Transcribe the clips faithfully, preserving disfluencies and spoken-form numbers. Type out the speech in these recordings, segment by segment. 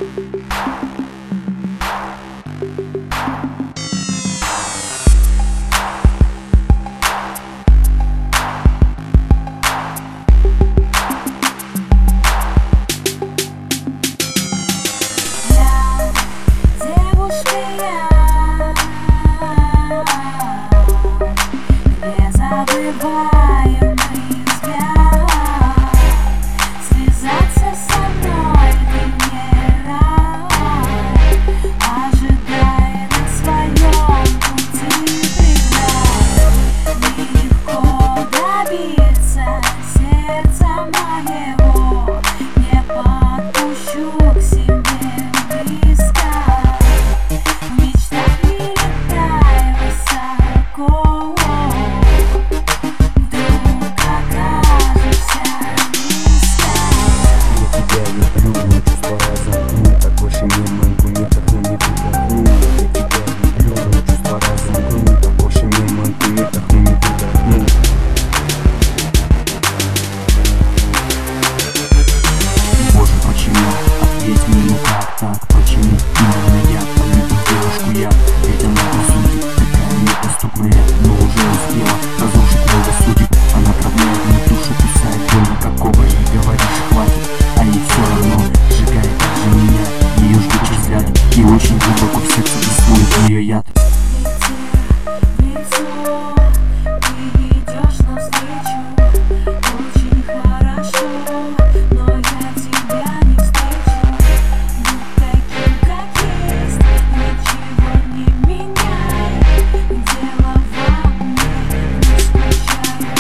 Незабываемый взгляд, связаться со мной ты не рад, ожидай на своем пути преград. Нелегко добиться сердца моего, не подпущу к себе близко. В мечтах не летай высоко, и очень глубоко в сердце рисует ее яд. Лицо, ты идешь навстречу, очень хорошо, но я тебя не встречу. Будь таким, как есть, ничего не меняй. Дело во мне, не скучай,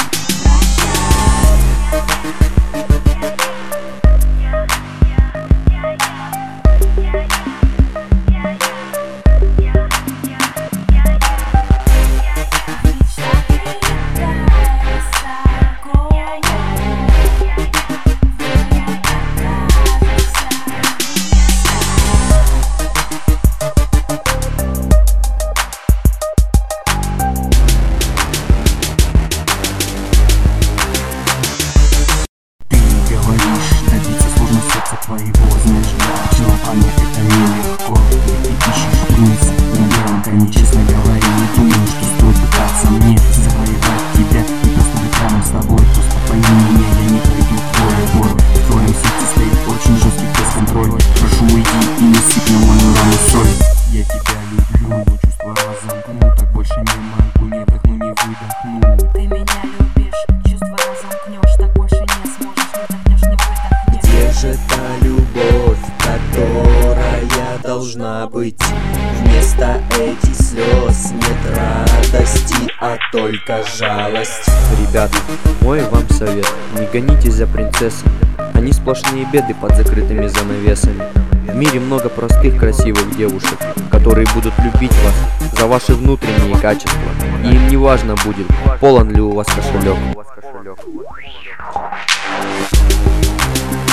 твоего, знаешь, да, желание это нелегко. Ты ищешь принца, но белом коне, честно говоря, не думаю, что стоит пытаться мне завоевать тебя. И просто быть рядом с тобой, просто пойми меня, я не пойду в твой бой. В твоем сердце стоит очень жесткий фейс-контроль. Прошу, уйди и не сыпь на мою рану соль. Я тебя люблю, но чувства разомкну, так больше не могу, не вдохну, не выдохну. Ты меня любишь, чувства разомкнешь, так больше не сможешь, не вдохнешь, не выдохнешь. Где же та любовь, которая должна быть? Вместо этих слез нет радости, а только жалость. Ребята, мой вам совет: не гонитесь за принцессами, они сплошные беды под закрытыми занавесами. В мире много простых, красивых девушек, которые будут любить вас за ваши внутренние качества, и им не важно будет, полон ли у вас кошелек.